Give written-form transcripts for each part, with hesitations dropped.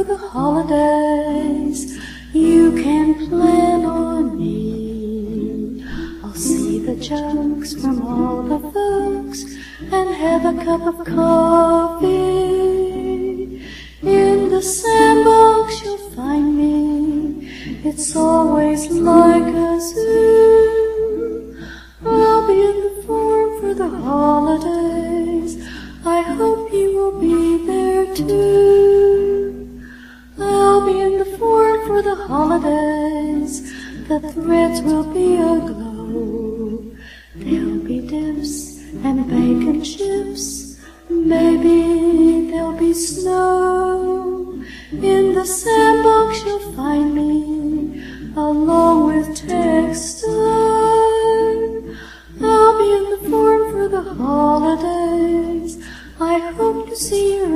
for the holidays. You can plan on me. I'll see the jokes from all the folks and have a cup of coffee. In the sandbox you'll find me. It's always like a zoo. I'll be in the form for the holidays. I hope you will be there too. I'll be in the form for the holidays. The threads will be aglow. There'll be dips and bacon chips. Maybe there'll be snow. In the sandbox you'll find me, along with Texter. I'll be in the form for the holidays. I hope to see your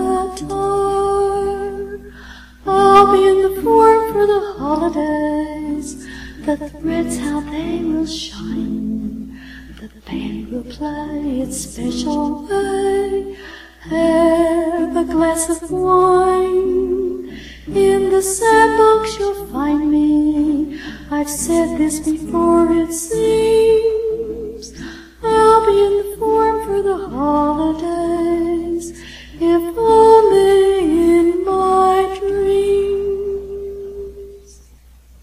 avatar. I'll be in the form for the holidays. The threads, how they will shine. The band will play its special way. Have a glass of wine. In the sandbox you'll find me. I've said this before, it seems. I'll be in the form for the holidays. If